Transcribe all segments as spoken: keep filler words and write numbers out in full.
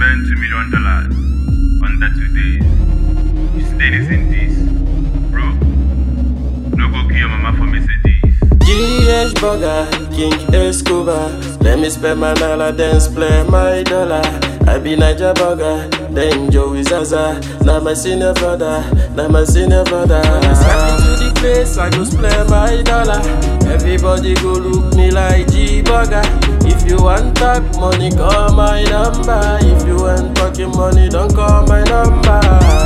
spend two million dollars under two days. You stay this in this, bro. No go kill your mama for Mercedes. G H Burger, King Escobar. Let me spend my naira, then play my dollar. I be Niger Burger, then Joey Zaza. Now my senior brother, now my senior brother. When I step into the place, I go play my dollar. Everybody go look me like G Burger. If you want talk money, call my number. If you want talking money, don't call my number.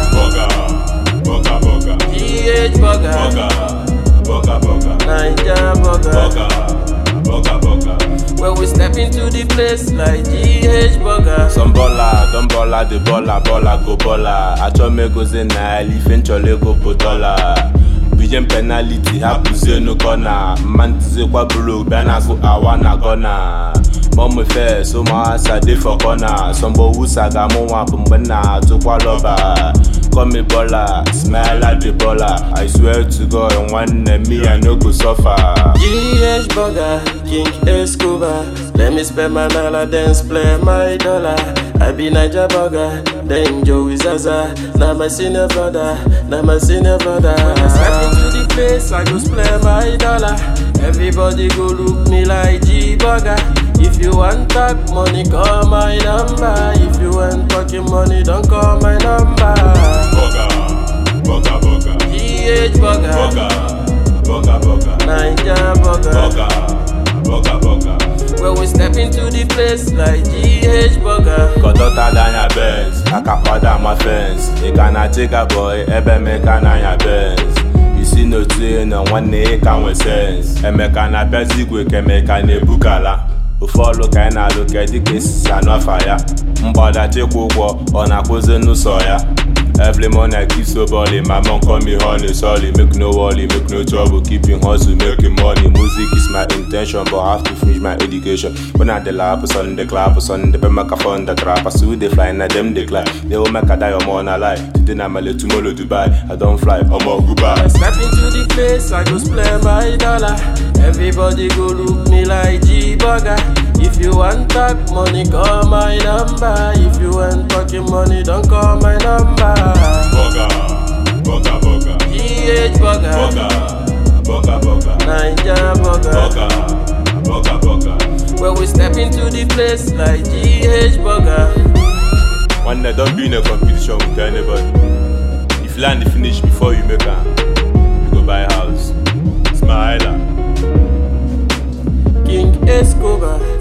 Burger, burger, burger. G H Burger, burger, burger, burger. Niger Burger, burger, burger, burger. when we step into the place like G H Burger. Some baller, don't baller, the baller, baller go baller. I try me go say na elephant chole go potola. Bijem penalty, hapu say no corner. Man say kwa bro, bana go awana gonna. Mama fair, so my ass a day for corner. Some boy who saga mo wa bumbana to kwa lover. Call me baller, smile like the baller. I swear to God, and one and me I no go suffer. G H Burger, King Escobar. Let me spend my naira, then play my dollar. I be Niger Burger, then Joey Zaza. Now my senior brother, now my senior brother. When I step into the place, I go play my dollar. Everybody go look me like G Burger. If you want talk money, call my number. If you want talking money, don't call my number. Burger, burger, burger. G H Burger, burger, burger, burger. Niger Burger, burger, burger, burger. when we step into the place like G H Burger. Got hotter than your best, I can order my fence. You cannot take a boy, ebe make an your best. You see no train on one day can we sense. And make an apezi we can make an ebukala. We follow kind of look at the cases and no fire. Mbada take over on a cousin no soya. Every morning I keep so bally, my mom call me honey, sorry, make no worry, make no trouble, keeping hustle, making money. Music is my intention, but I have to finish my education. When I the lap, son the clap, son the pemaka fund the trap, I see they fly, na them they climb. They will make a die or more on a lie. Today I'm a little tomorrow Dubai, I don't fly, I'm all goodbye. I step into the place, I go play my dollar. Everybody go look me like G Burger. If you want talk money, call my number. If you want talking money, don't call my number. Burger, burger, burger. G H Burger, burger, burger, burger. Niger Burger, burger, burger, burger. when we step into the place like G H Burger. One day don't be in a competition with anybody. If you land the finish before you make a, you go buy a house. It's my island. King Escobar.